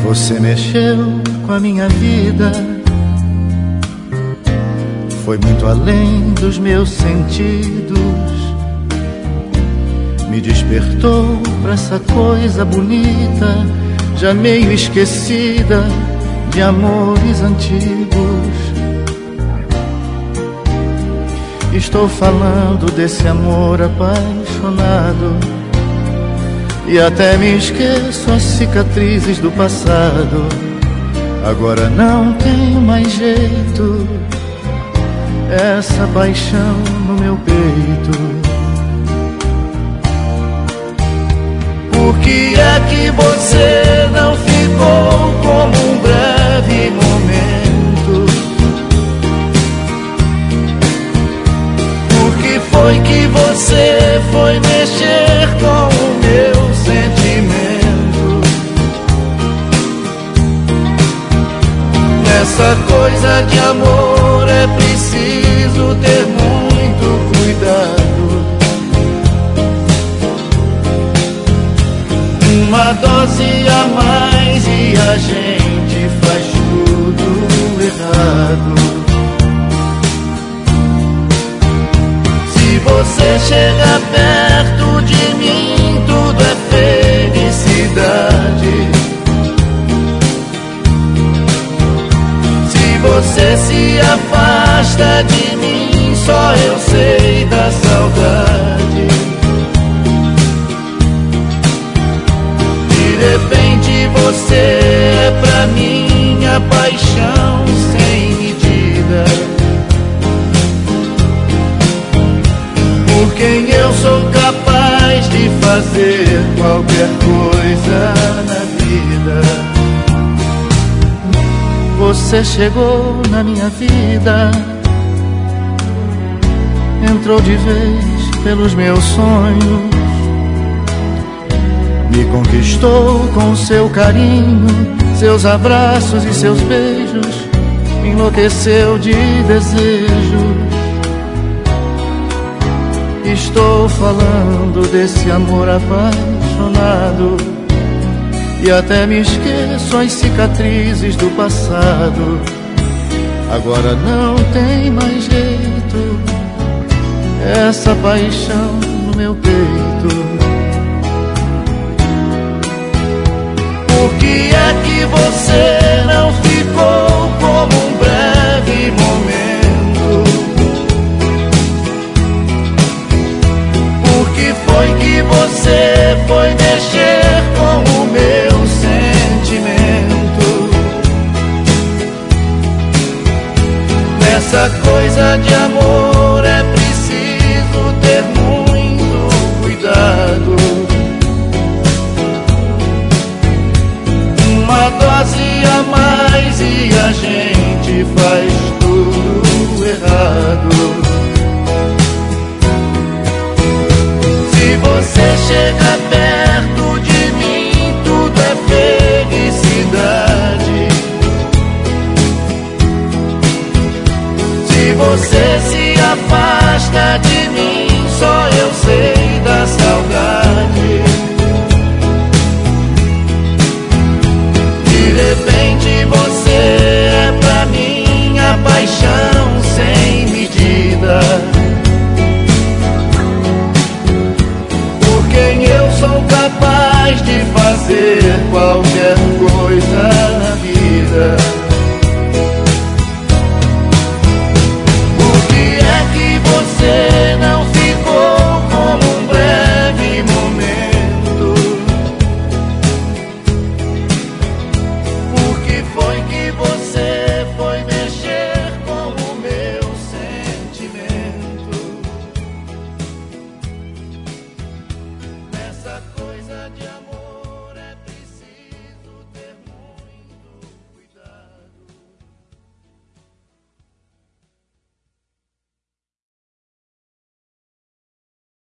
Você mexeu com a minha vida, foi muito além dos meus sentidos. Me despertou pra essa coisa bonita, já meio esquecida, de amores antigos. Estou falando desse amor apaixonado, e até me esqueço as cicatrizes do passado. Agora não tenho mais jeito, essa paixão no meu peito. Por que é que você não ficou como um breve momento? Por que foi que você foi mexer com o meu sentimento? Nessa coisa de amor é preciso ter muito cuidado. Uma dose a mais e a gente faz tudo errado. Se você chega perto de mim, tudo é felicidade. Se você se afasta de mim, só eu sei da saudade. De repente você é pra mim a paixão sem medida. Por quem eu sou capaz de fazer qualquer coisa na vida. Você chegou na minha vida, entrou de vez pelos meus sonhos, me conquistou com seu carinho, seus abraços e seus beijos, me enlouqueceu de desejo. Estou falando desse amor apaixonado, e até me esqueço as cicatrizes do passado. Agora não tem mais jeito, essa paixão no meu peito. Por que é que você não ficou como um breve momento? Por que foi que você foi mexer com o meu sentimento? Nessa coisa de amor é preciso ter muito cuidado. Uma dose a mais e a gente faz tudo errado. Se você chega perto de mim, tudo é felicidade. Se você se afasta de mim, só eu sei da saudade. De repente